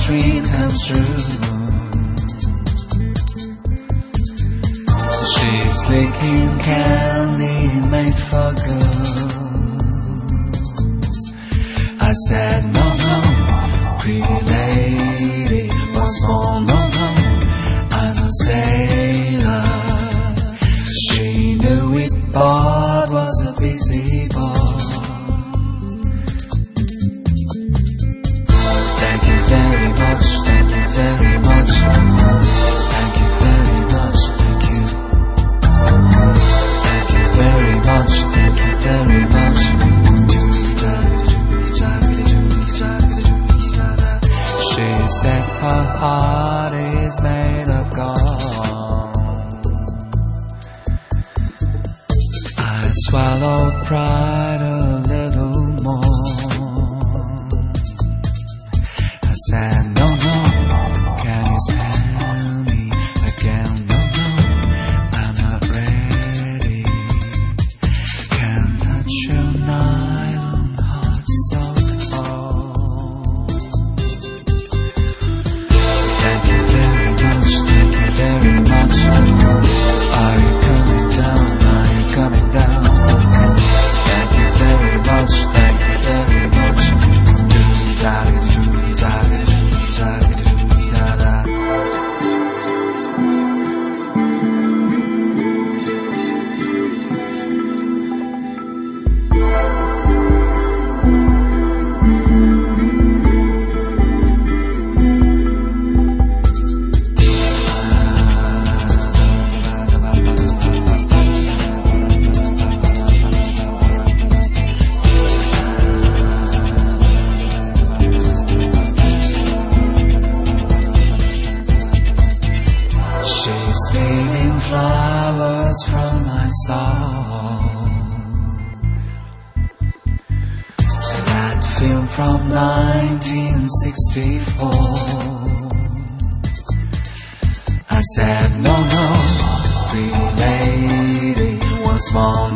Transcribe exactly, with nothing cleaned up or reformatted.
dream comes true. She's licking candy made for girls. I said, no, no, pretty lady, what's more, no, no, I'm a sailor. She knew it, Bob was a busy boy. Thank you very much, thank you very much. Thank you very much, thank you. Thank you very much, thank you very much. She said her heart is made of gold. I swallowed pride a little more. I said, no, no, can you spare me again? No, no, I'm not ready. Can't touch your nylon heart so cold. Thank you very much, thank you very much. Are you coming down, are you coming down? Thank you very much, thank you very much. Do-da-da-do-da-da-do-da-da-do-da-da. She's stealing flowers from my soul. That film from nineteen sixty-four. I said, no, no, pretty lady, once more,